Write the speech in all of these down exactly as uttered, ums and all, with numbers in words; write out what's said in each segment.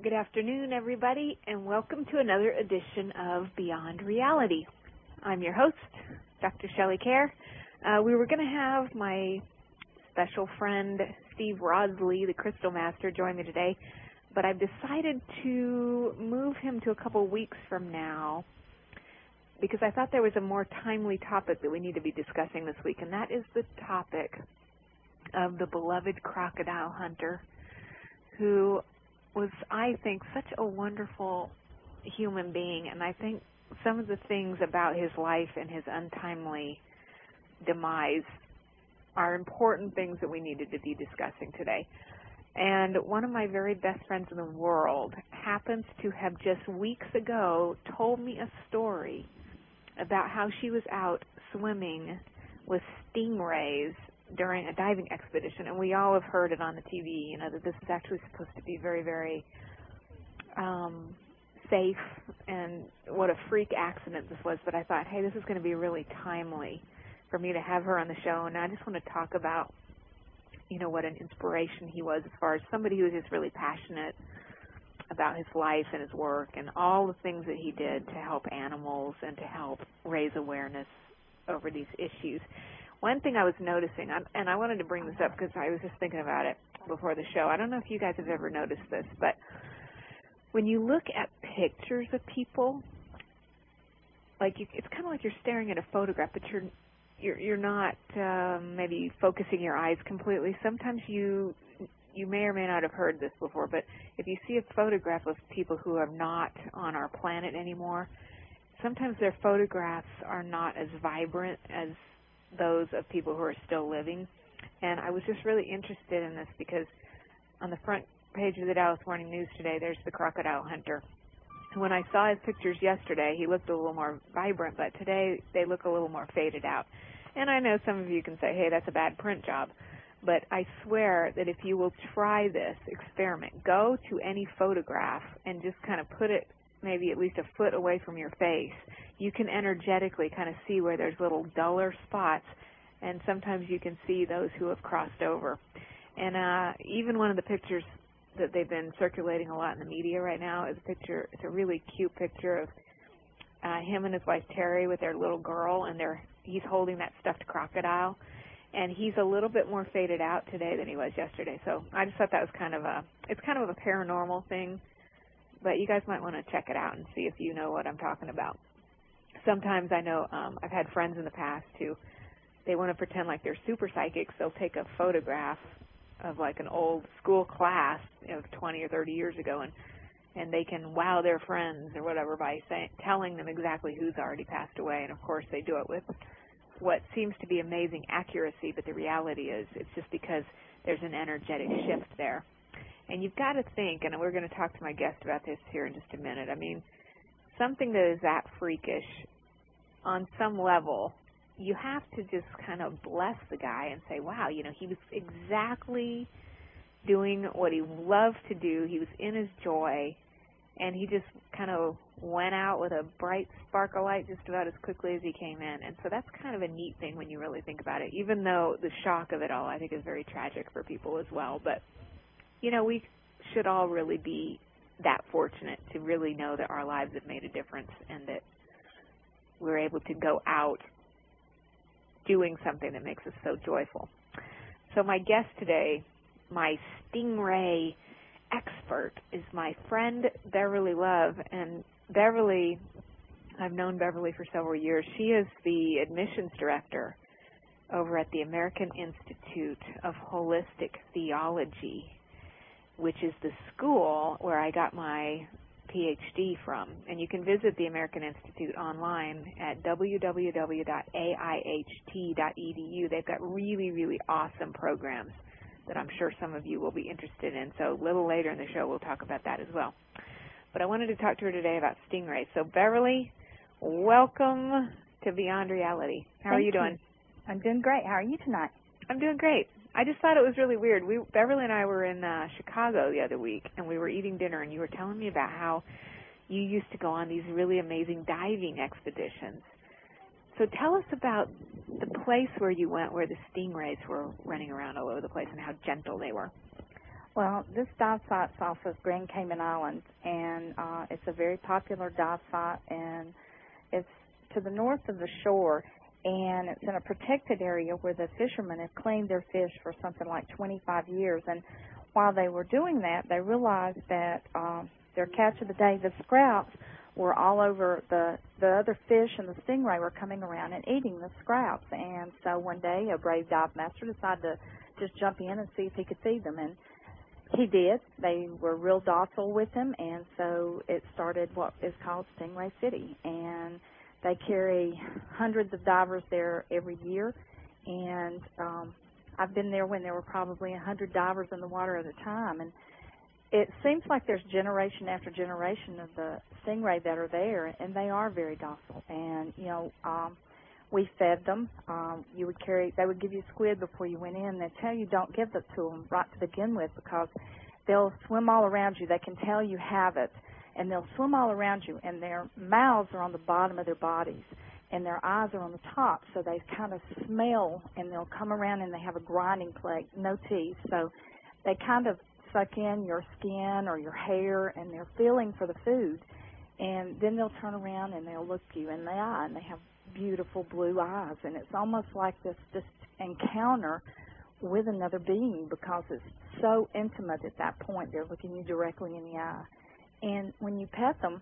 Good afternoon, everybody, and welcome to another edition of Beyond Reality. I'm your host, Doctor Shelley Kerr. Uh, we were going to have my special friend, Steve Rodsley, the Crystal Master, join me today, but I've decided to move him to a couple weeks from now because I thought there was a more timely topic that we need to be discussing this week, and that is the topic of the beloved crocodile hunter who was, I think, such a wonderful human being, and I think some of the things about his life and his untimely demise are important things that we needed to be discussing today. And one of my very best friends in the world happens to have just weeks ago told me a story about how she was out swimming with stingrays during a diving expedition, and we all have heard it on the T V, you know, that this is actually supposed to be very, very um, safe, and what a freak accident this was. But I thought, hey, this is going to be really timely for me to have her on the show, and I just want to talk about, you know, what an inspiration he was as far as somebody who was just really passionate about his life and his work and all the things that he did to help animals and to help raise awareness over these issues. One thing I was noticing, and I wanted to bring this up because I was just thinking about it before the show. I don't know if you guys have ever noticed this, but when you look at pictures of people, like you, it's kind of like you're staring at a photograph, but you're you're, you're not um, maybe focusing your eyes completely. Sometimes you you may or may not have heard this before, but if you see a photograph of people who are not on our planet anymore, sometimes their photographs are not as vibrant as those of people who are still living. And I was just really interested in this because on the front page of the Dallas Morning News today, there's the crocodile hunter. When I saw his pictures yesterday, he looked a little more vibrant, but today they look a little more faded out. And I know some of you can say, hey, that's a bad print job, but I swear that if you will try this experiment, go to any photograph and just kind of put it maybe at least a foot away from your face, you can energetically kind of see where there's little duller spots, and sometimes you can see those who have crossed over. And uh, even one of the pictures that they've been circulating a lot in the media right now is a picture, it's a really cute picture of uh, him and his wife Terry with their little girl, and they're, he's holding that stuffed crocodile, and he's a little bit more faded out today than he was yesterday. So I just thought that was kind of a, it's kind of a paranormal thing, but you guys might want to check it out and see if you know what I'm talking about. Sometimes I know um, I've had friends in the past who, they want to pretend like they're super psychics. They'll take a photograph of like an old school class of twenty or thirty years ago, and, and they can wow their friends or whatever by saying, telling them exactly who's already passed away. And, of course, they do it with what seems to be amazing accuracy, but the reality is it's just because there's an energetic shift there. And you've got to think, and we're going to talk to my guest about this here in just a minute, I mean, something that is that freakish, on some level, you have to just kind of bless the guy and say, wow, you know, he was exactly doing what he loved to do. He was in his joy, and he just kind of went out with a bright spark of light just about as quickly as he came in. And so that's kind of a neat thing when you really think about it, even though the shock of it all, I think, is very tragic for people as well. But you know, we should all really be that fortunate to really know that our lives have made a difference and that we're able to go out doing something that makes us so joyful. So my guest today, my stingray expert, is my friend Beverly Love. And Beverly, I've known Beverly for several years. She is the admissions director over at the American Institute of Holistic Theology, which is the school where I got my P H D from. And you can visit the American Institute online at w w w dot a i h t dot e d u. They've got really, really awesome programs that I'm sure some of you will be interested in. So a little later in the show, we'll talk about that as well. But I wanted to talk to her today about stingrays. So Beverly, welcome to Beyond Reality. How Thank are you doing? You. I'm doing great. How are you tonight? I'm doing great. I just thought it was really weird. We, Beverly and I were in uh, Chicago the other week, and we were eating dinner, and you were telling me about how you used to go on these really amazing diving expeditions. So tell us about the place where you went where the stingrays were running around all over the place and how gentle they were. Well, this dive site's off of Grand Cayman Islands, and uh, it's a very popular dive site, and it's to the north of the shore, and it's in a protected area where the fishermen have cleaned their fish for something like twenty-five years. And while they were doing that, they realized that um, their catch of the day, the scraps, were all over the, the other fish, and the stingray were coming around and eating the scraps. And so one day, a brave dive master decided to just jump in and see if he could feed them. And he did. They were real docile with him, and so it started what is called Stingray City. And they carry hundreds of divers there every year, and um, I've been there when there were probably a hundred divers in the water at a time. And it seems like there's generation after generation of the stingray that are there, and they are very docile. And, you know, um, we fed them. Um, you would carry, they would give you squid before you went in. They tell you don't give it to them right to begin with because they'll swim all around you. They can tell you have it, and they'll swim all around you, and their mouths are on the bottom of their bodies, and their eyes are on the top, so they kind of smell, and they'll come around, and they have a grinding plate, no teeth, so they kind of suck in your skin or your hair, and they're feeling for the food, and then they'll turn around, and they'll look you in the eye, and they have beautiful blue eyes, and it's almost like this this encounter with another being because it's so intimate at that point. They're looking you directly in the eye. And when you pet them,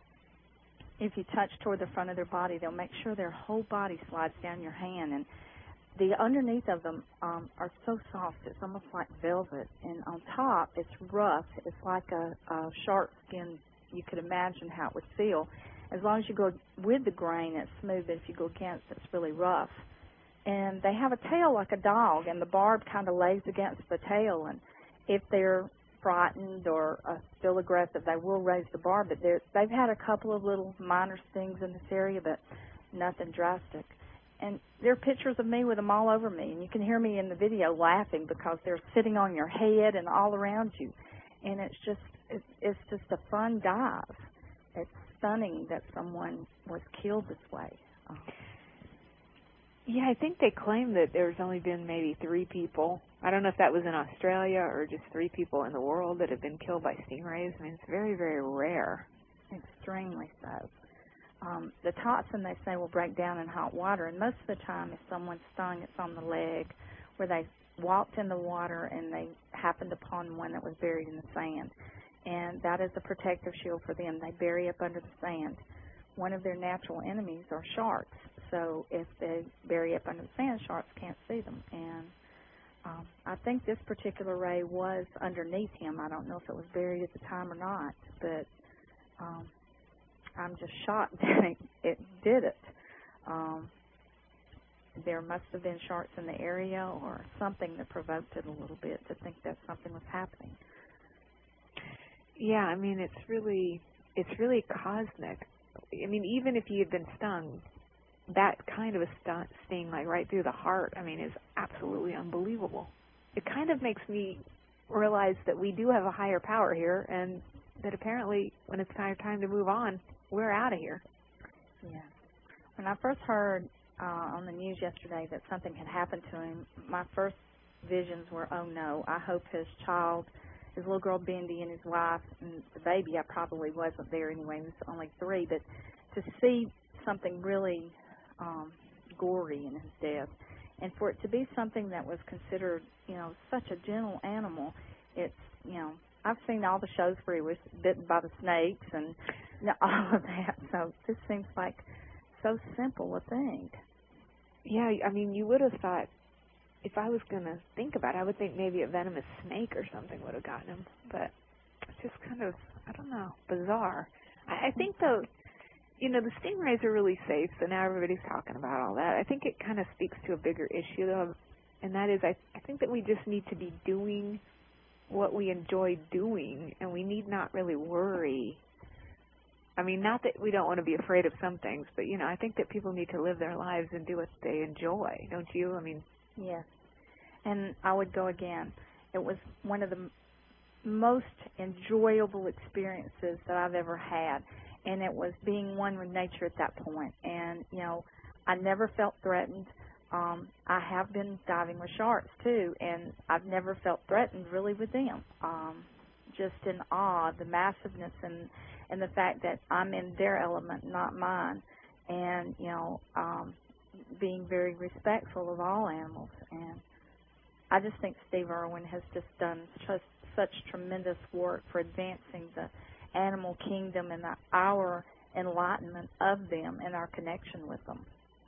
if you touch toward the front of their body, they'll make sure their whole body slides down your hand. And the underneath of them um, are so soft, it's almost like velvet. And on top, it's rough. It's like a, a shark skin. You could imagine how it would feel. As long as you go with the grain, it's smooth. But if you go against, it's really rough. And they have a tail like a dog, and the barb kind of lays against the tail. And if they're frightened or uh, still aggressive, they will raise the barb. But they've had a couple of little minor stings in this area, but nothing drastic. And there are pictures of me with them all over me, and you can hear me in the video laughing because they're sitting on your head and all around you. And it's just it's, it's just a fun dive. It's stunning that someone was killed this way. Oh. Yeah, I think they claim that there's only been maybe three people. I don't know if that was in Australia or just three people in the world that have been killed by stingrays. I mean, it's very, very rare. Extremely so. Um, the toxin, they say, will break down in hot water, and most of the time if someone's stung, it's on the leg where they walked in the water and they happened upon one that was buried in the sand. And that is a protective shield for them. They bury up under the sand. One of their natural enemies are sharks. So if they bury up under the sand, sharks can't see them. And um, I think this particular ray was underneath him. I don't know if it was buried at the time or not, but um, I'm just shocked that it, it did it. Um, there must have been sharks in the area or something that provoked it a little bit to think that something was happening. Yeah, I mean, it's really, it's really cosmic. I mean, even if you had been stung, that kind of a st- sting, like right through the heart, I mean, is absolutely unbelievable. It kind of makes me realize that we do have a higher power here, and that apparently when it's time time to move on, we're out of here. Yeah. When I first heard uh, on the news yesterday that something had happened to him, my first visions were, oh no, I hope his child, his little girl Bendy and his wife and the baby, I probably wasn't there anyway, he was only three, but to see something really um, gory in his death, and for it to be something that was considered, you know, such a gentle animal, it's, you know, I've seen all the shows where he was bitten by the snakes and you know, all of that, so this seems like so simple a thing. Yeah, I mean, you would have thought, if I was going to think about it, I would think maybe a venomous snake or something would have gotten him, but it's just kind of, I don't know, bizarre. I, I think, though, you know, the stingrays are really safe, so now everybody's talking about all that. I think it kind of speaks to a bigger issue, though, and that is I, I think that we just need to be doing what we enjoy doing, and we need not really worry. I mean, not that we don't want to be afraid of some things, but, you know, I think that people need to live their lives and do what they enjoy, don't you? I mean, yes. And I would go again. It was one of the m- most enjoyable experiences that I've ever had, and it was being one with nature at that point. And, you know, I never felt threatened. um, I have been diving with sharks too, and I've never felt threatened really with them. Um, just in awe of the massiveness and, and the fact that I'm in their element, not mine, and, you know, um, being very respectful of all animals. And I just think Steve Irwin has just done such, such tremendous work for advancing the animal kingdom and the, our enlightenment of them and our connection with them.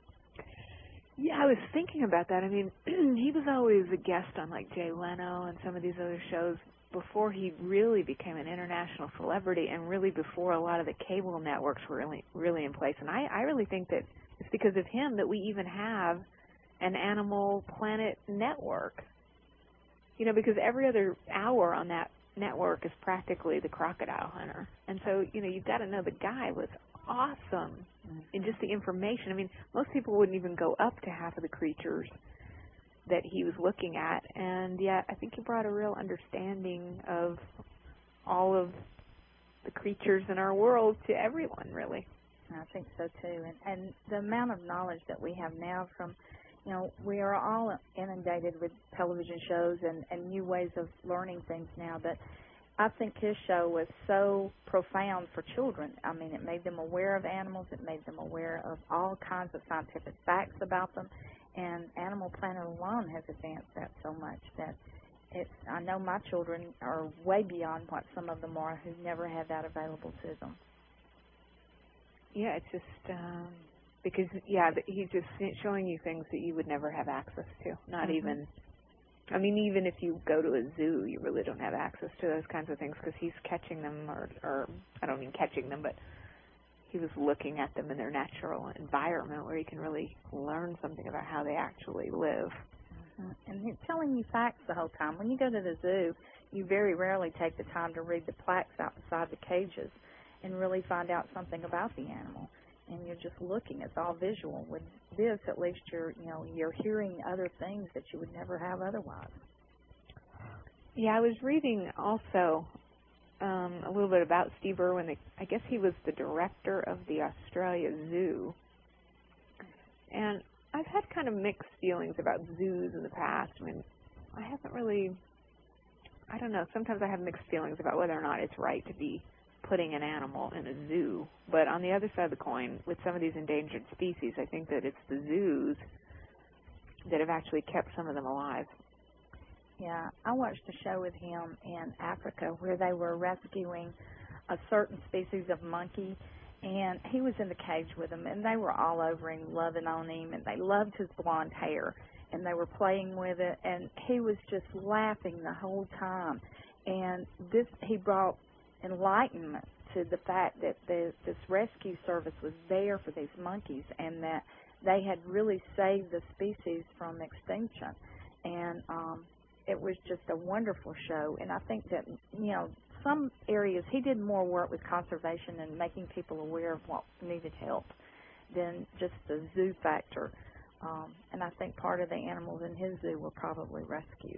Yeah, I was thinking about that. I mean, he was always a guest on like Jay Leno and some of these other shows before he really became an international celebrity, and really before a lot of the cable networks were really, really in place. And I, I really think that it's because of him that we even have an Animal Planet network. You know, because every other hour on that network is practically the Crocodile Hunter. And so, you know, you've got to know the guy was awesome in just the information. I mean, most people wouldn't even go up to half of the creatures that he was looking at, and yet I think he brought a real understanding of all of the creatures in our world to everyone, really. I think so too. And, and the amount of knowledge that we have now from, you know, we are all inundated with television shows and, and new ways of learning things now, but I think his show was so profound for children. I mean, it made them aware of animals. It made them aware of all kinds of scientific facts about them. And Animal Planet alone has advanced that so much that it's, I know my children are way beyond what some of them are who never had that available to them. Yeah, it's just um, because, yeah, he's just showing you things that you would never have access to, not mm-hmm. even... I mean, even if you go to a zoo, you really don't have access to those kinds of things because he's catching them, or, or I don't mean catching them, but he was looking at them in their natural environment where you can really learn something about how they actually live. Mm-hmm. And he's telling you facts the whole time. When you go to the zoo, you very rarely take the time to read the plaques out beside the cages and really find out something about the animal. And you're just looking. It's all visual. With this, at least you're, you know, you're hearing other things that you would never have otherwise. Yeah, I was reading also um, a little bit about Steve Irwin. I guess he was the director of the Australia Zoo. And I've had kind of mixed feelings about zoos in the past. I mean, I haven't really, I don't know, sometimes I have mixed feelings about whether or not it's right to be putting an animal in a zoo. But on the other side of the coin, with some of these endangered species, I think that it's the zoos that have actually kept some of them alive. Yeah, I watched a show with him in Africa where they were rescuing a certain species of monkey, and he was in the cage with them, and they were all over him, loving on him, and they loved his blonde hair, and they were playing with it, and he was just laughing the whole time. And this, he brought enlightenment to the fact that the, this rescue service was there for these monkeys and that they had really saved the species from extinction. And um, it was just a wonderful show. And I think that, you know, some areas he did more work with conservation and making people aware of what needed help than just the zoo factor. Um, and I think part of the animals in his zoo were probably rescued.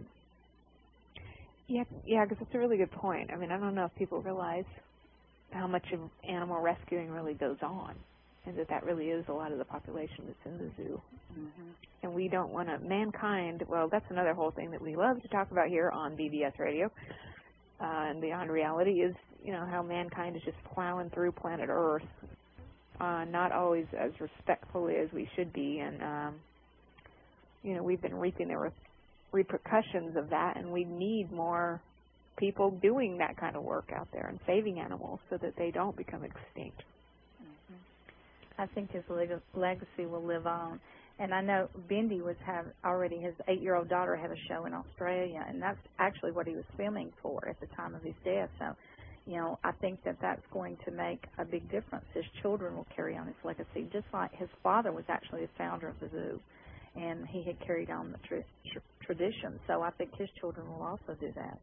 Yeah, yeah, because it's a really good point. I mean, I don't know if people realize how much of animal rescuing really goes on, and that that really is a lot of the population that's in the zoo. Mm-hmm. And we don't want to, mankind, well, that's another whole thing that we love to talk about here on B B S Radio, uh, and Beyond Reality is, you know, how mankind is just plowing through planet Earth, uh, not always as respectfully as we should be, and, um, you know, we've been reaping the repercussions of that, and we need more people doing that kind of work out there and saving animals so that they don't become extinct. Mm-hmm. I think his leg- legacy will live on. And I know Bendy was have already, his eight-year-old daughter had a show in Australia, and that's actually what he was filming for at the time of his death. So, you know, I think that that's going to make a big difference. His children will carry on his legacy, just like his father was actually the founder of the zoo, and he had carried on the tra- tra- tradition. So I think his children will also do that.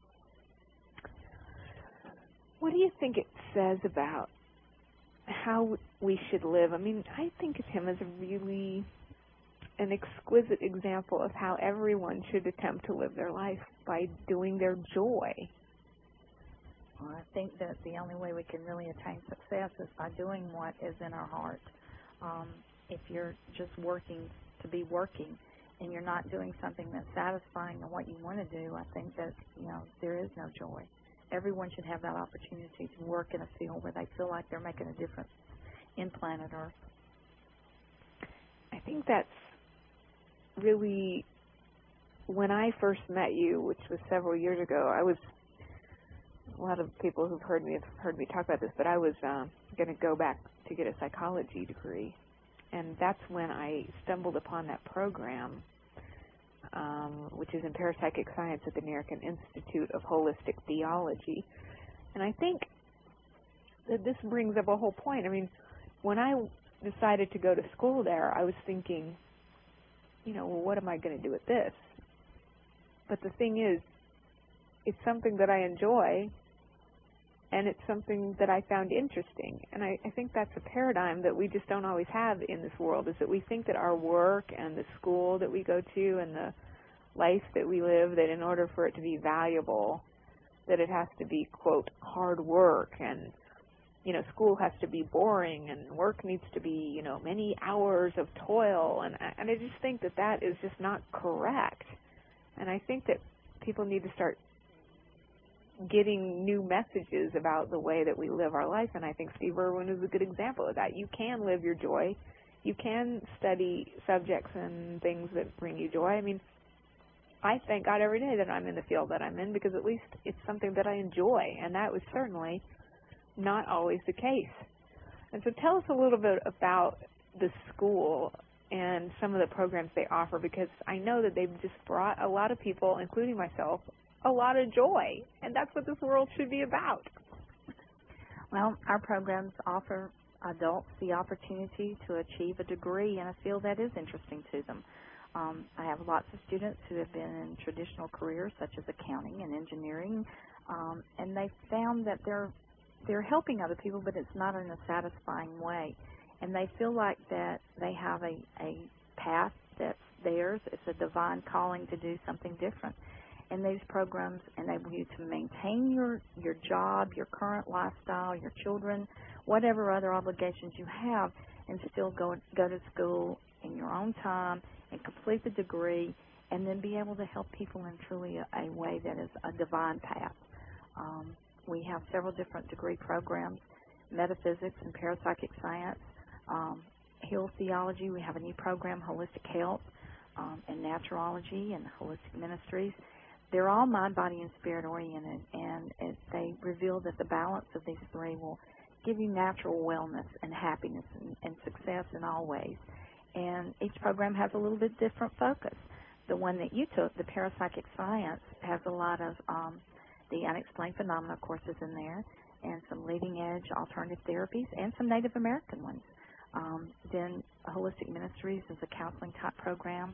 What do you think it says about how we should live? I mean, I think of him as a really an exquisite example of how everyone should attempt to live their life by doing their joy. Well, I think that the only way we can really attain success is by doing what is in our heart. Um, if you're just working to be working, and you're not doing something that's satisfying in what you want to do, I think that, you know, there is no joy. Everyone should have that opportunity to work in a field where they feel like they're making a difference in planet Earth. I think that's really, when I first met you, which was several years ago, I was, a lot of people who've heard me have heard me talk about this, but I was uh, going to go back to get a psychology degree. And that's when I stumbled upon that program, um, which is in parapsychic science at the American Institute of Holistic Theology. And I think that this brings up a whole point. I mean, when I decided to go to school there, I was thinking, you know, well, what am I going to do with this? But the thing is, it's something that I enjoy, and it's something that I found interesting. And I, I think that's a paradigm that we just don't always have in this world, is that we think that our work and the school that we go to and the life that we live, that in order for it to be valuable, that it has to be, quote, hard work, and, you know, school has to be boring, and work needs to be, you know, many hours of toil. And, and I just think that that is just not correct. And I think that people need to start getting new messages about the way that we live our life, and I think Steve Irwin is a good example of that. You can live your joy. You can study subjects and things that bring you joy. I mean, I thank God every day that I'm in the field that I'm in, because at least it's something that I enjoy, and that was certainly not always the case. And so tell us a little bit about the school and some of the programs they offer, because I know that they've just brought a lot of people, including myself, a lot of joy, and that's what this world should be about. Well, our programs offer adults the opportunity to achieve a degree in a field that is interesting to them. Um, I have lots of students who have been in traditional careers such as accounting and engineering, um, and they found that they're they're helping other people, but it's not in a satisfying way. And they feel like that they have a, a path that's theirs. It's a divine calling to do something different. And these programs enable you to maintain your, your job, your current lifestyle, your children, whatever other obligations you have, and still go, go to school in your own time and complete the degree, and then be able to help people in truly a, a way that is a divine path. Um, we have several different degree programs: metaphysics and parapsychic science, um, heal theology. We have a new program, holistic health, um, and naturology and holistic ministries. They're all mind, body, and spirit oriented, and it, they reveal that the balance of these three will give you natural wellness and happiness and, and success in all ways. And each program has a little bit different focus. The one that you took, the parapsychic science, has a lot of um, the unexplained phenomena courses in there, and some leading edge alternative therapies, and some Native American ones. Um, then holistic ministries is a counseling type program.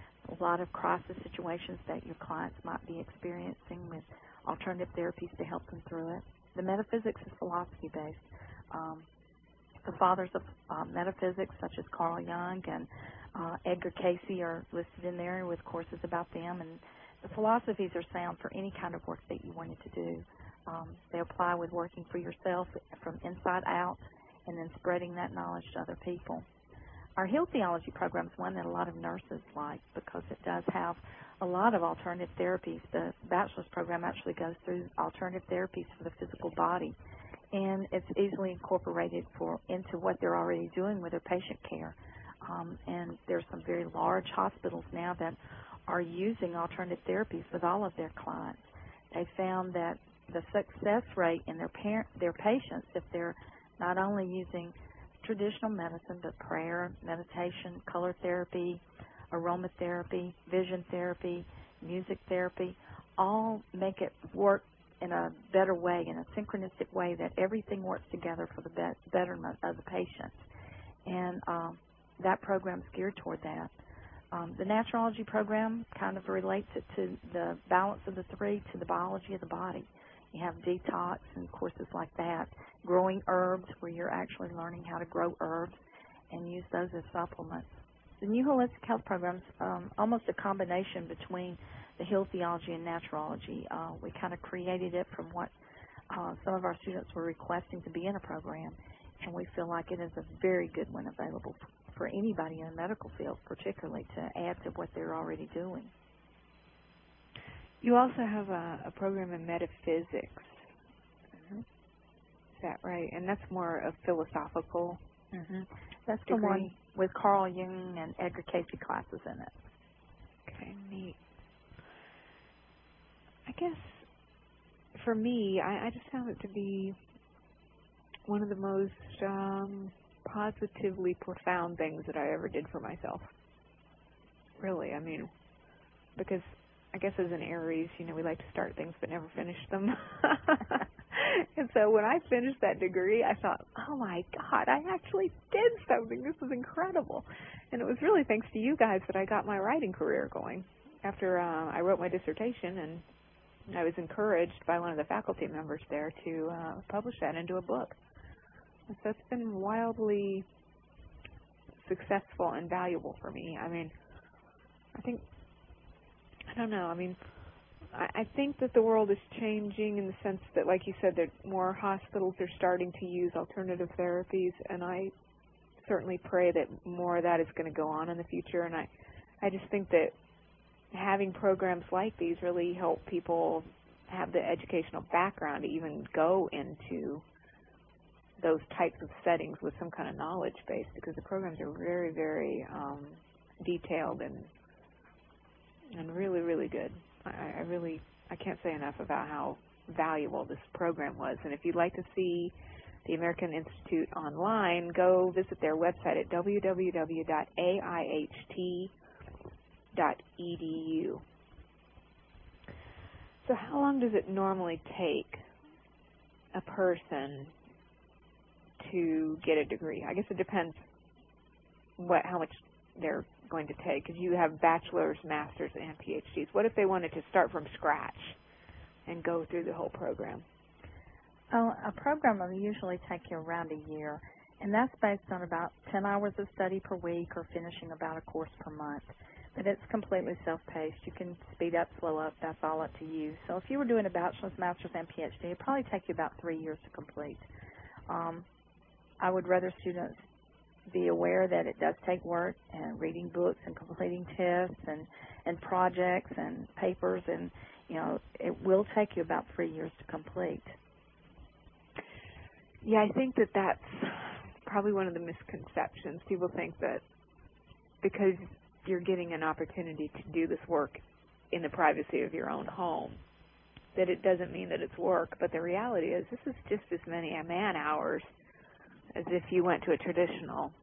A lot of crisis situations that your clients might be experiencing, with alternative therapies to help them through it. The metaphysics is philosophy-based. Um, the fathers of uh, metaphysics, such as Carl Jung and uh, Edgar Cayce, are listed in there with courses about them. And the philosophies are sound for any kind of work that you wanted to do. Um, they apply with working for yourself from inside out, and then spreading that knowledge to other people. Our Heal Theology program is one that a lot of nurses like, because it does have a lot of alternative therapies. The bachelor's program actually goes through alternative therapies for the physical body, and it's easily incorporated for into what they're already doing with their patient care. Um, and there's some very large hospitals now that are using alternative therapies with all of their clients. They found that the success rate in their parent, their patients, if they're not only using traditional medicine, but prayer, meditation, color therapy, aromatherapy, vision therapy, music therapy, all make it work in a better way, in a synchronistic way, that everything works together for the be- betterment of the patient. And um, that program is geared toward that. Um, the naturology program kind of relates it to the balance of the three, to the biology of the body. You have detox and courses like that, growing herbs, where you're actually learning how to grow herbs and use those as supplements. The new holistic health program is um, almost a combination between the Heal Theology and naturology. Uh, we kind of created it from what uh, some of our students were requesting to be in a program, and we feel like it is a very good one available for anybody in the medical field, particularly, to add to what they're already doing. You also have a, a program in metaphysics. Mm-hmm. Is that right? And that's more of philosophical. Mm-hmm. That's degree. The one with Carl Jung and Edgar Cayce classes in it. Okay, neat. I guess for me, I, I just found it to be one of the most um, positively profound things that I ever did for myself. Really, I mean, because I guess as an Aries, you know, we like to start things but never finish them. And so when I finished that degree, I thought, oh my God, I actually did something. This is incredible. And it was really thanks to you guys that I got my writing career going. After uh, I wrote my dissertation, and I was encouraged by one of the faculty members there to uh, publish that into a book. And so it's been wildly successful and valuable for me. I mean, I think, I don't know, I mean, I think that the world is changing in the sense that, like you said, that more hospitals are starting to use alternative therapies, and I certainly pray that more of that is going to go on in the future. And I, I just think that having programs like these really help people have the educational background to even go into those types of settings with some kind of knowledge base, because the programs are very, very um, detailed and and really, really good. I, I really, I can't say enough about how valuable this program was. And if you'd like to see the American Institute online, go visit their website at w w w dot a i h t dot e d u. So how long does it normally take a person to get a degree? I guess it depends what how much they're going to take, because you have bachelor's, master's, and P H Ds. What if they wanted to start from scratch and go through the whole program? Oh, a program will usually take you around a year, and that's based on about ten hours of study per week or finishing about a course per month. But it's completely self-paced. You can speed up, slow up. That's all up to you. So if you were doing a bachelor's, master's, and P H D, it would probably take you about three years to complete. Um, I would rather students be aware that it does take work, and reading books and completing tests and, and projects and papers, and, you know, it will take you about three years to complete. Yeah, I think that that's probably one of the misconceptions. People think that because you're getting an opportunity to do this work in the privacy of your own home, that it doesn't mean that it's work. But the reality is this is just as many man hours as if you went to a traditional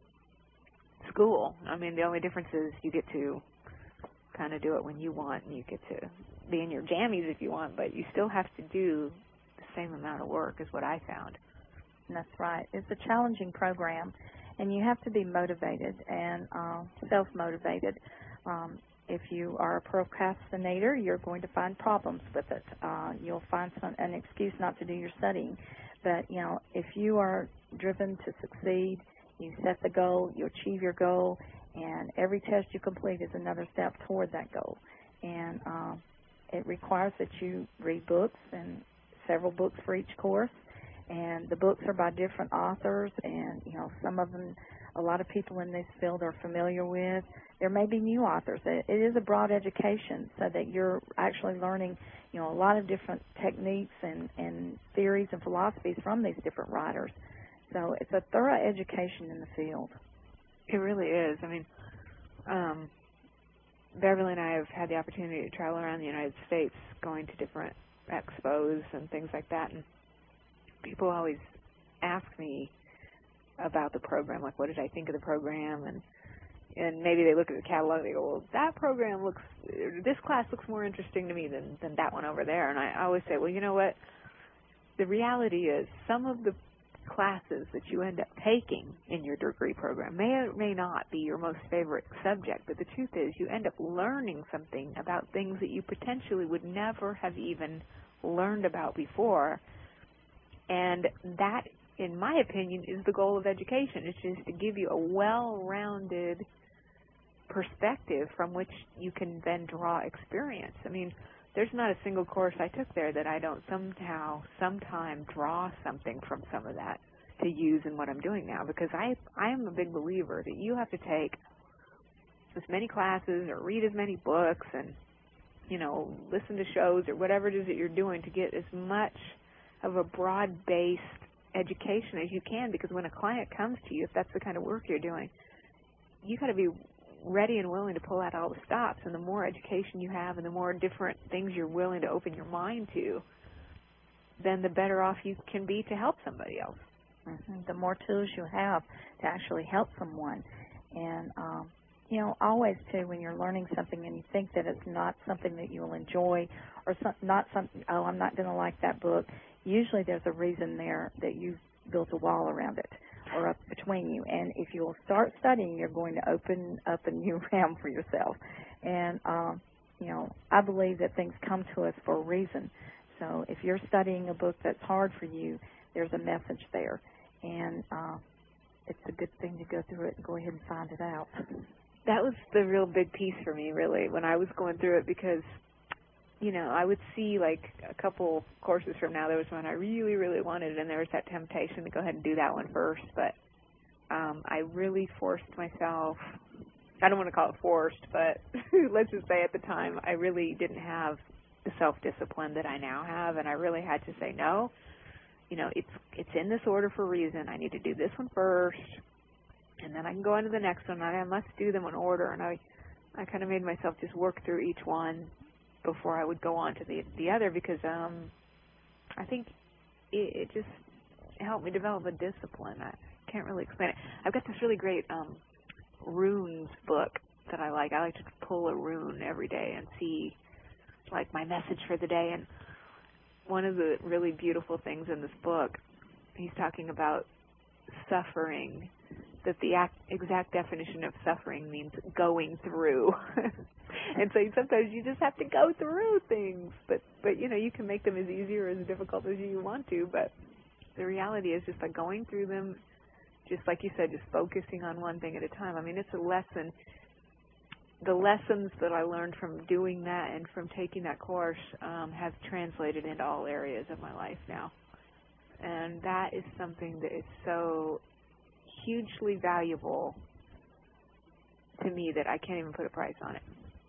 school. I mean, the only difference is you get to kind of do it when you want, and you get to be in your jammies if you want, but you still have to do the same amount of work, is what I found. And that's right. It's a challenging program, and you have to be motivated and uh, self-motivated. Um, if you are a procrastinator, you're going to find problems with it. Uh, you'll find some, an excuse not to do your studying. But, you know, if you are driven to succeed, you set the goal, you achieve your goal, and every test you complete is another step toward that goal. And uh, it requires that you read books, and several books for each course. And the books are by different authors, and, you know, some of them a lot of people in this field are familiar with. There may be new authors. It, it is a broad education, so that you're actually learning, you know, a lot of different techniques and, and theories and philosophies from these different writers. So it's a thorough education in the field. It really is. I mean, um, Beverly and I have had the opportunity to travel around the United States, going to different expos and things like that, and people always ask me about the program, like, what did I think of the program, and and maybe they look at the catalog and they go, well, that program looks, this class looks more interesting to me than, than that one over there. And I always say, well, you know what, the reality is some of the classes that you end up taking in your degree program may or may not be your most favorite subject, but the truth is you end up learning something about things that you potentially would never have even learned about before. And that, in my opinion, is the goal of education. It's just to give you a well-rounded perspective from which you can then draw experience. I mean, there's not a single course I took there that I don't somehow, sometime draw something from some of that to use in what I'm doing now, because I I am a big believer that you have to take as many classes or read as many books and, you know, listen to shows or whatever it is that you're doing to get as much of a broad-based education as you can, because when a client comes to you, if that's the kind of work you're doing, you got to be ready and willing to pull out all the stops. And the more education you have and the more different things you're willing to open your mind to, then the better off you can be to help somebody else. Mm-hmm. The more tools you have to actually help someone. And, um, you know, always, too, when you're learning something and you think that it's not something that you will enjoy or some, not something, oh, I'm not going to like that book, usually there's a reason there that you've built a wall around it or up between you. And if you'll start studying, you're going to open up a new realm for yourself. And, um, you know, I believe that things come to us for a reason. So if you're studying a book that's hard for you, there's a message there. And uh, it's a good thing to go through it and go ahead and find it out. That was the real big piece for me, really, when I was going through it, because, you know, I would see, like, a couple courses from now, there was one I really, really wanted, and there was that temptation to go ahead and do that one first. But um, I really forced myself. I don't want to call it forced, but let's just say at the time I really didn't have the self-discipline that I now have, and I really had to say, no, you know, it's it's in this order for a reason. I need to do this one first, and then I can go on to the next one. I must do them in order, and I, I kind of made myself just work through each one before I would go on to the the other, because um, I think it, it just helped me develop a discipline. I can't really explain it. I've got this really great um, runes book that I like. I like to pull a rune every day and see, like, my message for the day. And one of the really beautiful things in this book, he's talking about suffering, that the act, exact definition of suffering means going through. And so sometimes you just have to go through things, but, but, you know, you can make them as easy or as difficult as you want to, but the reality is just by going through them, just like you said, just focusing on one thing at a time. I mean, it's a lesson. The lessons that I learned from doing that and from taking that course um, have translated into all areas of my life now. And that is something that is so hugely valuable to me that I can't even put a price on it.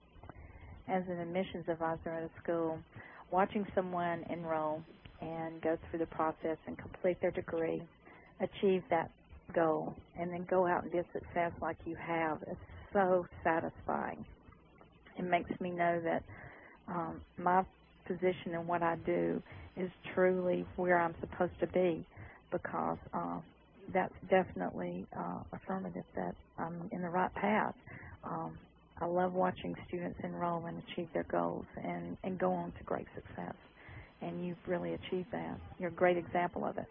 As an admissions advisor at a school, watching someone enroll and go through the process and complete their degree, achieve that goal, and then go out and be a success like you have is so satisfying. It makes me know that um, my position in what I do is truly where I'm supposed to be, because uh, that's definitely uh, affirmative that I'm in the right path. Um, I love watching students enroll and achieve their goals and, and go on to great success. And you've really achieved that. You're a great example of it.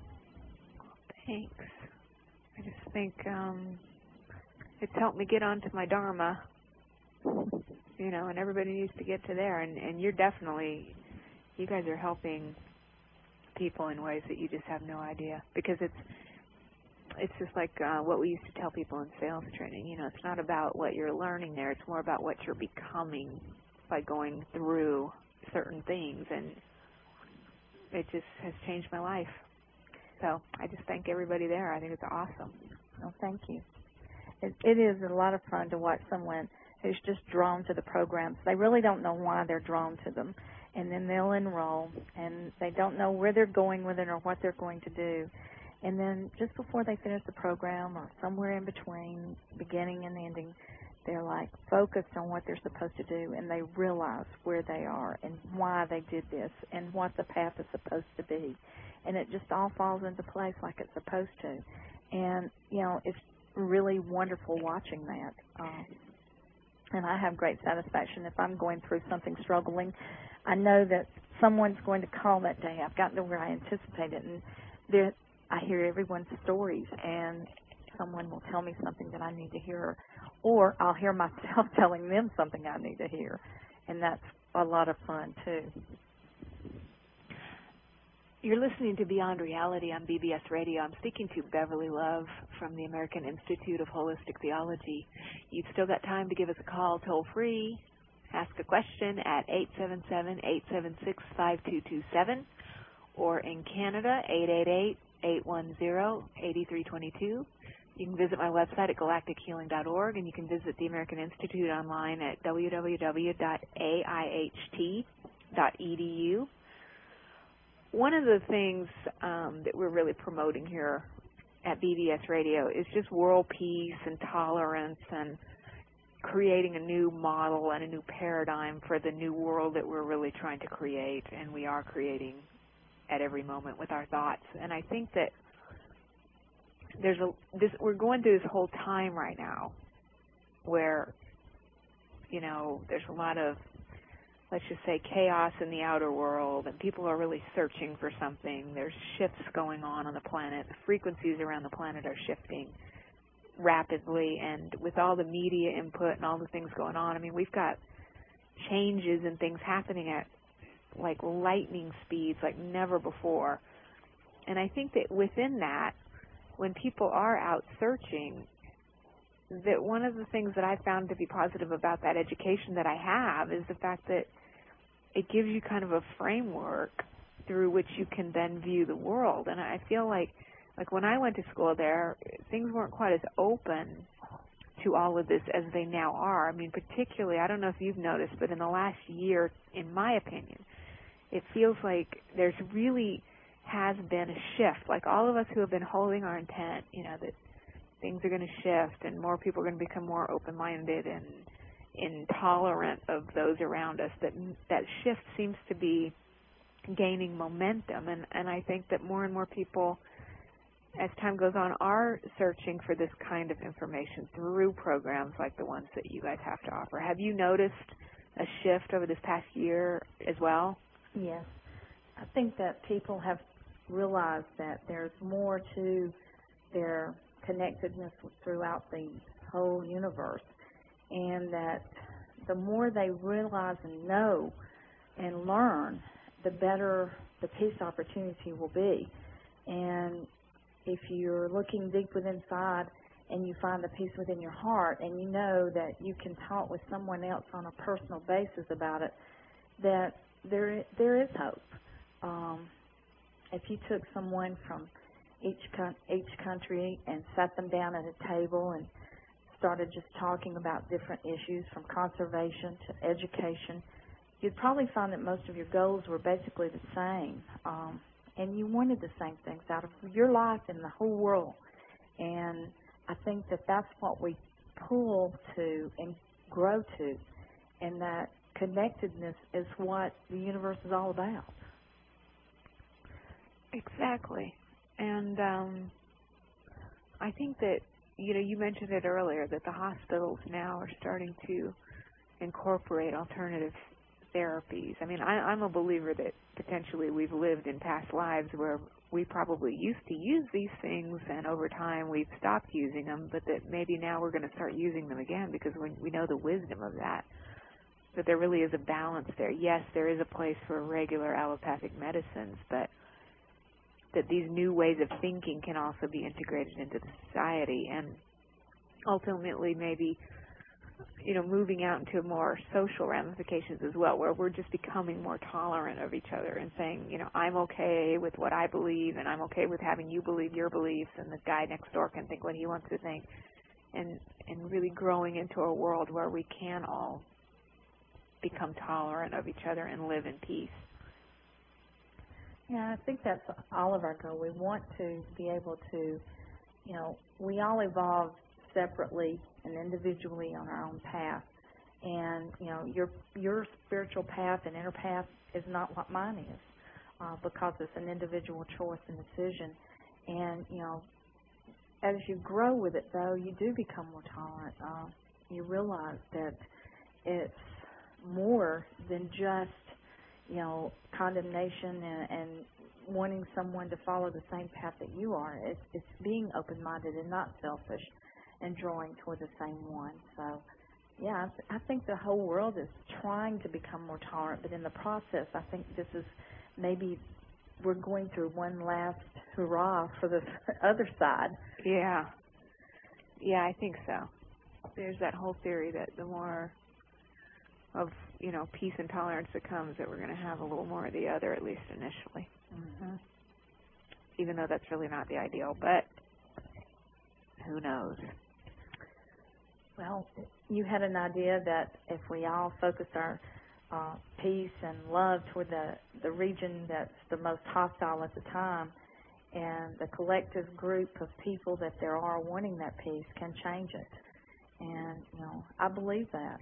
Thanks. I just think um, it's helped me get onto my Dharma, you know, and everybody needs to get to there. And, and you're definitely, you guys are helping people in ways that you just have no idea, because it's it's just like uh, what we used to tell people in sales training. You know, it's not about what you're learning there. It's more about what you're becoming by going through certain things. And it just has changed my life. So I just thank everybody there. I think it's awesome. Well, thank you. It, it is a lot of fun to watch someone who's just drawn to the programs. They really don't know why they're drawn to them. And then they'll enroll, and they don't know where they're going with it or what they're going to do. And then just before they finish the program, or somewhere in between, beginning and ending, they're like focused on what they're supposed to do, and they realize where they are and why they did this and what the path is supposed to be. And it just all falls into place like it's supposed to. And, you know, it's really wonderful watching that. Um, and I have great satisfaction if I'm going through something struggling. I know that someone's going to call that day. I've gotten to where I anticipate it, and there, I hear everyone's stories, and someone will tell me something that I need to hear, or I'll hear myself telling them something I need to hear, and that's a lot of fun, too. You're listening to Beyond Reality on B B S Radio. I'm speaking to Beverly Love from the American Institute of Holistic Theology. You've still got time to give us a call toll-free. Ask a question at eight seven seven, eight seven six, five two two seven, or in Canada, eight eight eight, eight one zero, eight three two two. You can visit my website at galactic healing dot org, and you can visit the American Institute online at w w w dot a i h t dot e d u. One of the things um, that we're really promoting here at B B S Radio is just world peace and tolerance and creating a new model and a new paradigm for the new world that we're really trying to create, and we are creating at every moment with our thoughts. And I think that there's a this we're going through this whole time right now where, you know, there's a lot of, let's just say, chaos in the outer world, and people are really searching for something. There's shifts going on on the planet. The frequencies around the planet are shifting rapidly, and with all the media input and all the things going on, I mean, we've got changes and things happening at like lightning speeds like never before. And I think that within that, when people are out searching, that one of the things that I found to be positive about that education that I have is the fact that it gives you kind of a framework through which you can then view the world. And I feel like like when I went to school there, things weren't quite as open to all of this as they now are. I mean, particularly, I don't know if you've noticed, but in the last year, in my opinion, it feels like there's really has been a shift. Like all of us who have been holding our intent, you know, that things are going to shift and more people are going to become more open-minded and intolerant of those around us, that that shift seems to be gaining momentum. And, and I think that more and more people, as time goes on, are searching for this kind of information through programs like the ones that you guys have to offer. Have you noticed a shift over this past year as well? Yes. I think that people have realized that there's more to their connectedness throughout the whole universe, and that the more they realize and know and learn, the better the peace opportunity will be. And if you're looking deep within inside and you find the peace within your heart and you know that you can talk with someone else on a personal basis about it, that there there is hope. Um, if you took someone from each con- each country and sat them down at a table and started just talking about different issues from conservation to education, you'd probably find that most of your goals were basically the same. Um, and you wanted the same things out of your life and the whole world. And I think that that's what we pull to and grow to, and that connectedness is what the universe is all about. Exactly. And um, I think that, you know, you mentioned it earlier, that the hospitals now are starting to incorporate alternative therapies. I mean, I, I'm a believer that potentially we've lived in past lives where we probably used to use these things, and over time we've stopped using them, but that maybe now we're going to start using them again because we, we know the wisdom of that, that there really is a balance there. Yes, there is a place for regular allopathic medicines, but that these new ways of thinking can also be integrated into the society, and ultimately maybe, you know, moving out into more social ramifications as well, where we're just becoming more tolerant of each other and saying, you know, I'm okay with what I believe, and I'm okay with having you believe your beliefs, and the guy next door can think what he wants to think, and and really growing into a world where we can all become tolerant of each other and live in peace. Yeah, I think that's all of our goal. We want to be able to, you know, we all evolve separately and individually on our own path. And, you know, your your spiritual path and inner path is not what mine is, uh, because it's an individual choice and decision. And, you know, as you grow with it, though, you do become more tolerant. Uh, you realize that it's more than just, you know, condemnation and, and wanting someone to follow the same path that you are. It's, it's being open-minded and not selfish and drawing toward the same one. So, yeah, I, th- I think the whole world is trying to become more tolerant, but in the process, I think this is maybe we're going through one last hurrah for the other side. Yeah. Yeah, I think so. There's that whole theory that the more of, you know, peace and tolerance that comes, that we're going to have a little more of the other, at least initially. Mm-hmm. even though that's really not the ideal, but who knows? Well, you had an idea that if we all focus our uh, peace and love toward the, the region that's the most hostile at the time, and the collective group of people that there are wanting that peace can change it. And, you know, I believe that.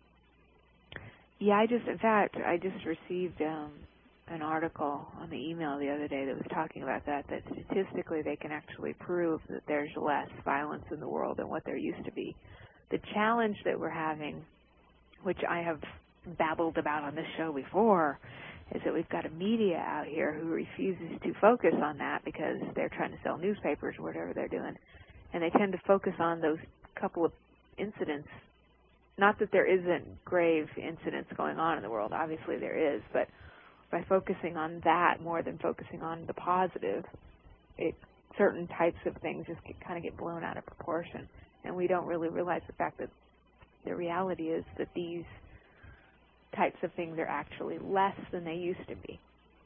Yeah, I just, in fact, I just received um, an article on the email the other day that was talking about that, that statistically they can actually prove that there's less violence in the world than what there used to be. The challenge that we're having, which I have babbled about on this show before, is that we've got a media out here who refuses to focus on that because they're trying to sell newspapers or whatever they're doing. And they tend to focus on those couple of incidents. Not that there isn't grave incidents going on in the world. Obviously there is. But by focusing on that more than focusing on the positive, it, certain types of things just get, kind of get blown out of proportion. And we don't really realize the fact that the reality is that these types of things are actually less than they used to be.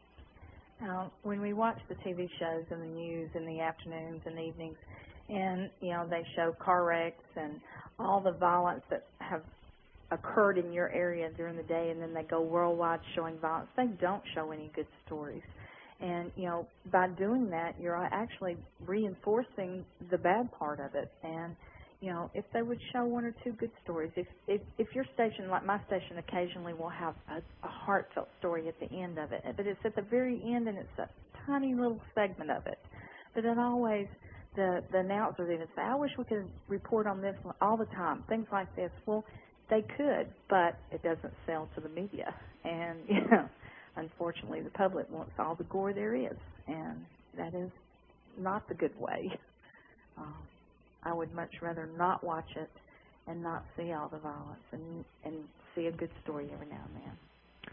Now, when we watch the T V shows and the news in the afternoons and evenings, and, you know, they show car wrecks and all the violence that have occurred in your area during the day, and then they go worldwide showing violence, they don't show any good stories. And, you know, by doing that, you're actually reinforcing the bad part of it. And, you know, if they would show one or two good stories, if if, if your station, like my station, occasionally will have a, a heartfelt story at the end of it, but it's at the very end and it's a tiny little segment of it. But then always the, the announcers even say, I wish we could report on this all the time, things like this. Well, they could, but it doesn't sell to the media. And, you know, unfortunately, the public wants all the gore there is, and that is not the good way. Um, I would much rather not watch it and not see all the violence and, and see a good story every now and then.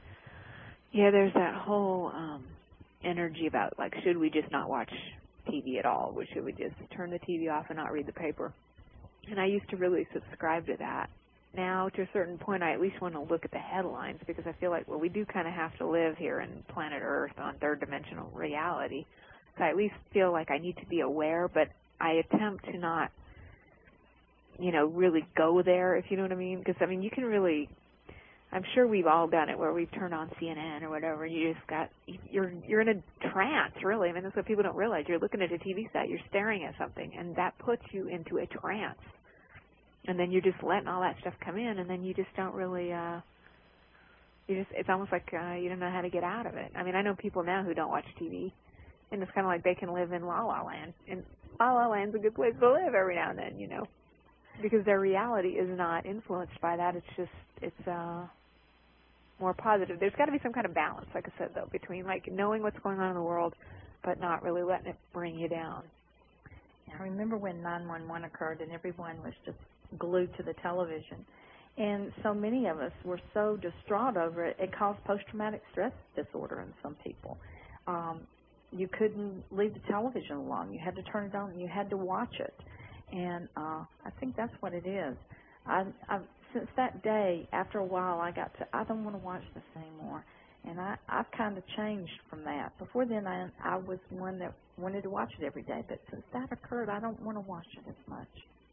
Yeah, there's that whole um, energy about, like, should we just not watch T V at all? Or should we just turn the T V off and not read the paper? And I used to really subscribe to that. Now, to a certain point, I at least want to look at the headlines because I feel like, well, we do kind of have to live here in planet Earth on third-dimensional reality. So I at least feel like I need to be aware, but I attempt to not, you know, really go there, if you know what I mean. Because, I mean, you can really, I'm sure we've all done it where we've turned on C N N or whatever, and you just got, you're you're in a trance, really. I mean, that's what people don't realize. You're looking at a T V set, you're staring at something, and that puts you into a trance. And then you're just letting all that stuff come in, and then you just don't really, uh, you just, it's almost like uh, you don't know how to get out of it. I mean, I know people now who don't watch T V, and it's kind of like they can live in La La Land. And La La Land's a good place to live every now and then, you know, because their reality is not influenced by that. It's just, it's uh, more positive. There's got to be some kind of balance, like I said, though, between, like, knowing what's going on in the world, but not really letting it bring you down. I remember when nine one one occurred and everyone was just glued to the television. And so many of us were so distraught over it, it caused post-traumatic stress disorder in some people. Um, you couldn't leave the television alone. You had to turn it on. You had to watch it. And uh, I think that's what it is. I, I've, since that day, after a while, I got to, I don't want to watch this anymore. And I, I've kind of changed from that. Before then, I, I was one that wanted to watch it every day. But since that occurred, I don't want to watch it as much.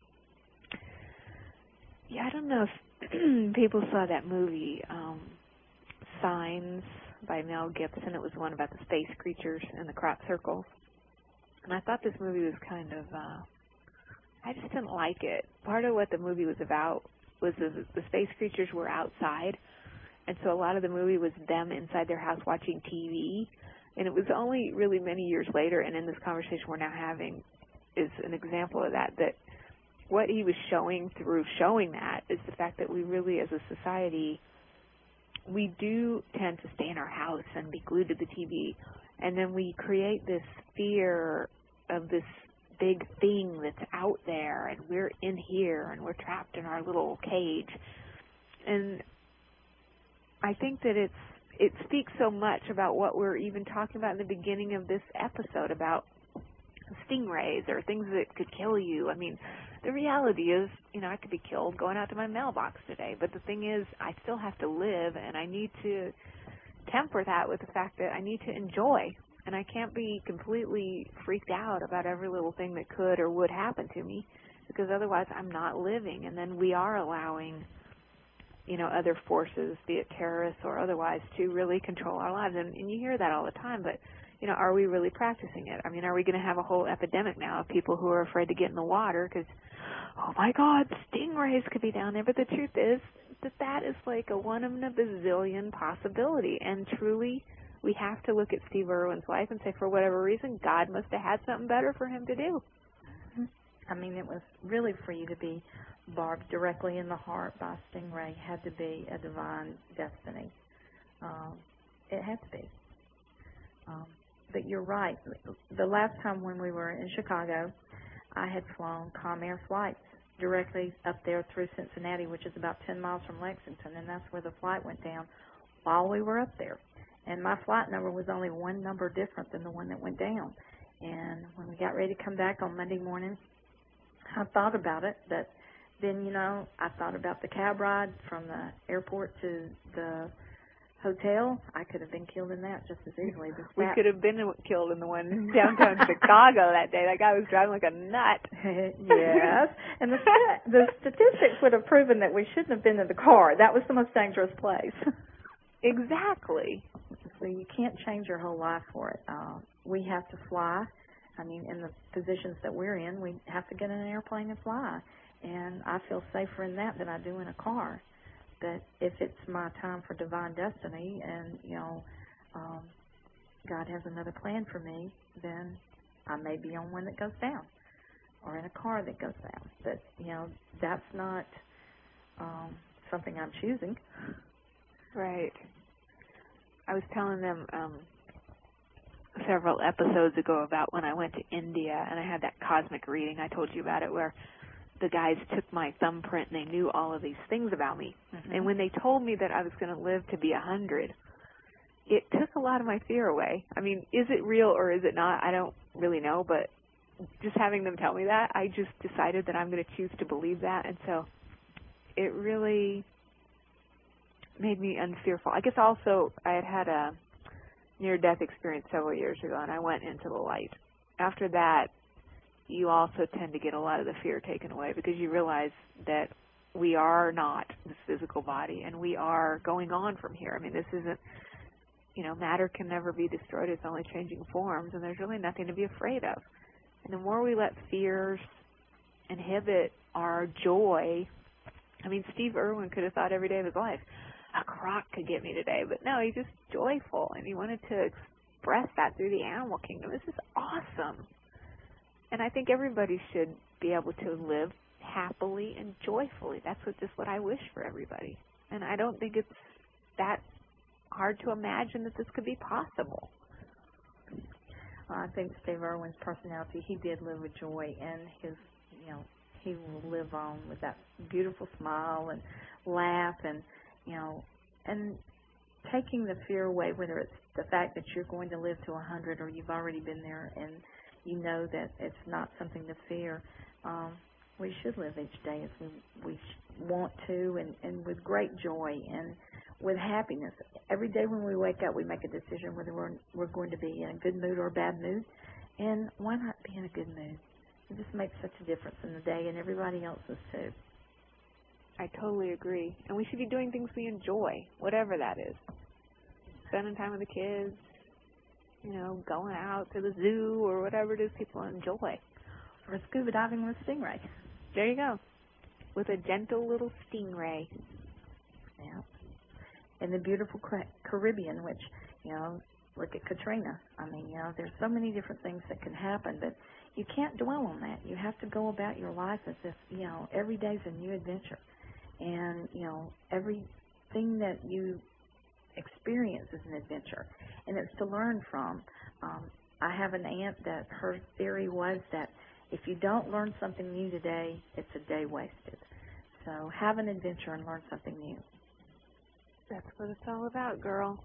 Yeah, I don't know if people saw that movie, um, Signs by Mel Gibson. It was one about the space creatures and the crop circles. And I thought this movie was kind of, uh, I just didn't like it. Part of what the movie was about was the, the space creatures were outside. And so a lot of the movie was them inside their house watching T V. And it was only really many years later, and in this conversation we're now having is an example of that, that what he was showing through showing that is the fact that we really, as a society, we do tend to stay in our house and be glued to the T V. And then we create this fear of this big thing that's out there, and we're in here, and we're trapped in our little cage. And I think that it's it speaks so much about what we're even talking about in the beginning of this episode about stingrays or things that could kill you. I mean, the reality is, you know, I could be killed going out to my mailbox today, but the thing is, I still have to live, and I need to temper that with the fact that I need to enjoy And I can't be completely freaked out about every little thing that could or would happen to me, because otherwise I'm not living. And then we are allowing, you know, other forces, be it terrorists or otherwise, to really control our lives. And, and you hear that all the time, but, you know, are we really practicing it? I mean, are we going to have a whole epidemic now of people who are afraid to get in the water because, oh, my God, stingrays could be down there? But the truth is that that is like a one in a bazillion possibility. And truly, we have to look at Steve Irwin's life and say, for whatever reason, God must have had something better for him to do. I mean, it was really, for you to be barbed directly in the heart by a stingray had to be a divine destiny. Um, it had to be. Um, but you're right. The last time when we were in Chicago, I had flown Comair flights directly up there through Cincinnati, which is about ten miles from Lexington, and that's where the flight went down while we were up there. And my flight number was only one number different than the one that went down. And when we got ready to come back on Monday morning, I thought about it, but then, you know, I thought about the cab ride from the airport to the hotel. I could have been killed in that just as easily. But we that, could have been killed in the one in downtown Chicago that day. That guy was driving like a nut. Yes. And the, the statistics would have proven that we shouldn't have been in the car. That was the most dangerous place. Exactly. So you can't change your whole life for it. Uh, we have to fly. I mean, in the positions that we're in, we have to get in an airplane and fly. And I feel safer in that than I do in a car. But if it's my time for divine destiny and, you know, um, God has another plan for me, then I may be on one that goes down or in a car that goes down. But, you know, that's not um, something I'm choosing. Right. I was telling them um, several episodes ago about when I went to India and I had that cosmic reading. I told you about it, where the guys took my thumbprint and they knew all of these things about me. Mm-hmm. And when they told me that I was going to live to be a hundred, it took a lot of my fear away. I mean, is it real or is it not? I don't really know, but just having them tell me that, I just decided that I'm going to choose to believe that. And so it really made me unfearful. I guess also I had had a near-death experience several years ago, and I went into the light. After that, you also tend to get a lot of the fear taken away because you realize that we are not this physical body, and we are going on from here. I mean, this isn't, you know, matter can never be destroyed. It's only changing forms, and there's really nothing to be afraid of. And the more we let fears inhibit our joy, I mean, Steve Irwin could have thought every day of his life, a croc could get me today, but no, he's just joyful, and he wanted to express that through the animal kingdom. This is awesome. And I think everybody should be able to live happily and joyfully. That's what just what I wish for everybody. And I don't think it's that hard to imagine that this could be possible. Well, I think Steve Irwin's personality, he did live with joy, and his, you know, he will live on with that beautiful smile and laugh and, you know, and taking the fear away, whether it's the fact that you're going to live to a hundred or you've already been there and you know that it's not something to fear. Um, we should live each day as we, we want to, and, and with great joy and with happiness. Every day when we wake up, we make a decision whether we're, we're going to be in a good mood or a bad mood. And why not be in a good mood? It just makes such a difference in the day, and everybody else's too. I totally agree. And we should be doing things we enjoy, whatever that is. Spending time with the kids, you know, going out to the zoo or whatever it is people enjoy. Or scuba diving with a stingray. There you go. With a gentle little stingray. Yeah. In the beautiful Caribbean, which, you know, look at Katrina. I mean, you know, there's so many different things that can happen, but you can't dwell on that. You have to go about your life as if, you know, every day's a new adventure. And, you know, everything that you experience is an adventure. And it's to learn from. Um, I have an aunt that her theory was that if you don't learn something new today, it's a day wasted. So have an adventure and learn something new. That's what it's all about, girl.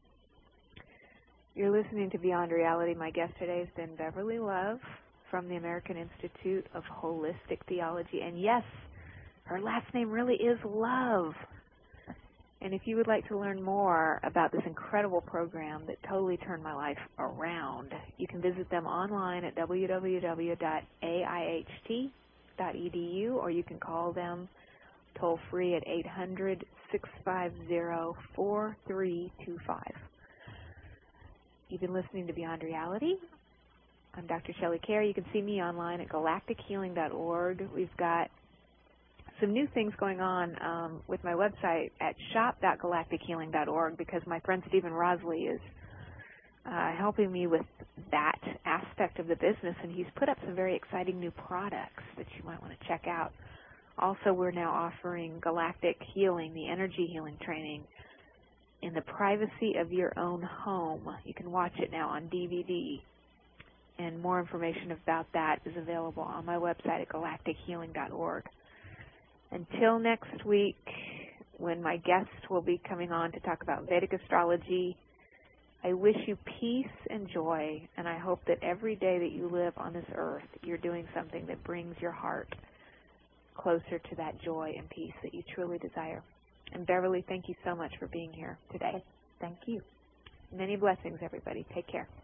You're listening to Beyond Reality. My guest today has been Beverly Love from the American Institute of Holistic Theology. And yes, her last name really is Love. And if you would like to learn more about this incredible program that totally turned my life around, you can visit them online at w w w dot a i h t dot e d u, or you can call them toll free at eight hundred, six five zero, four three two five. You've been listening to Beyond Reality. I'm Doctor Shelley Kerr. You can see me online at galactic healing dot org. We've got some new things going on um, with my website at shop dot galactic healing dot org, because my friend Stephen Rosley is uh, helping me with that aspect of the business, and he's put up some very exciting new products that you might want to check out. Also, we're now offering Galactic Healing, the energy healing training, in the privacy of your own home. You can watch it now on D V D, and more information about that is available on my website at galactic healing dot org. Until next week, when my guest will be coming on to talk about Vedic astrology, I wish you peace and joy, and I hope that every day that you live on this earth, you're doing something that brings your heart closer to that joy and peace that you truly desire. And Beverly, thank you so much for being here today. Thank you. Many blessings, everybody. Take care.